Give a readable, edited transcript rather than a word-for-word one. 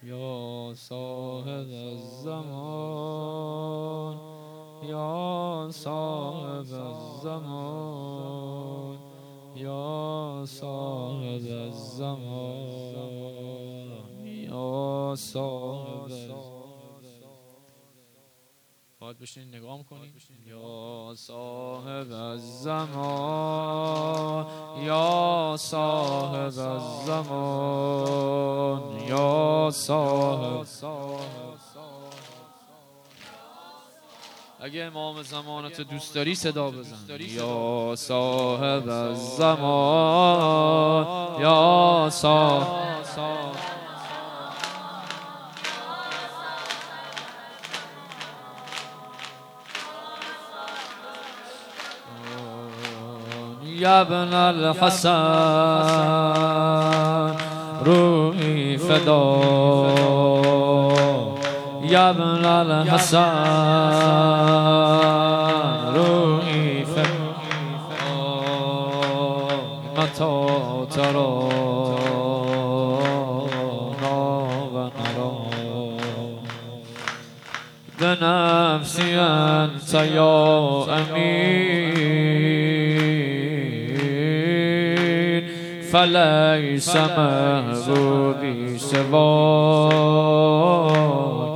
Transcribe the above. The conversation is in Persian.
یا صاحب الزمان، یا صاحب الزمان، یا صاحب الزمان، یا صاحب الزمان. باید بشین نگاه کنید. یا صاحب الزمان، یا صاحب الزمان، یا صاحب. اگه امام زمانت دوست داری صدا بزن. یا صاحب الزمان، یا صاحب. یا ابن الحسن روحی فدا، یا ابن الحسن روحی فدا، متى ترانا و نرا بنفسی انت یا امین، فلیس محبوبی سواک